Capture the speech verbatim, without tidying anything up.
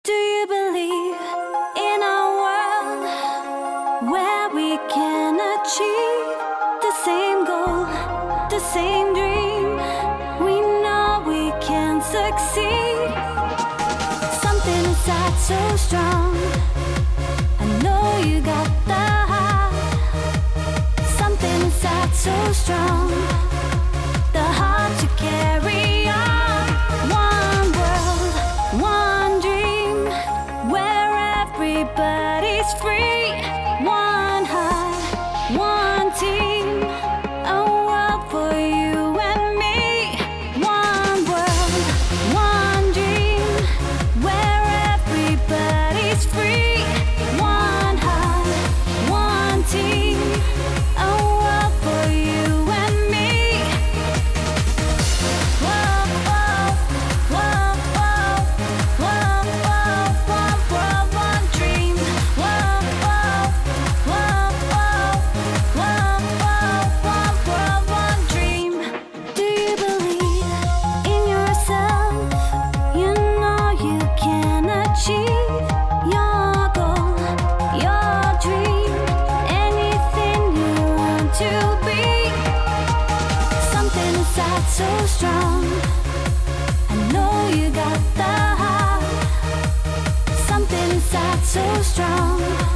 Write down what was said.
Do you believe in a world where we can achieve the same goal, the same dream? We know we can succeed. Something inside so strong, I know you got the heart. Something inside so strong, the heart to carry on. One world, one dream, where everybody's free. One heart, one team, a world for you and me. One world, one dream, where everybody's free. One heart, one team, a world for you and me. Whoa, whoa, whoa, whoa, whoa, whoa, one world, one dream. Whoa, whoa, whoa, whoa, whoa, whoa, one world, one dream. Do you believe in yourself? You know you can achieve your goal, your dream, anything you want to be. Something inside so strong, I know you got the heart. Something inside so strong,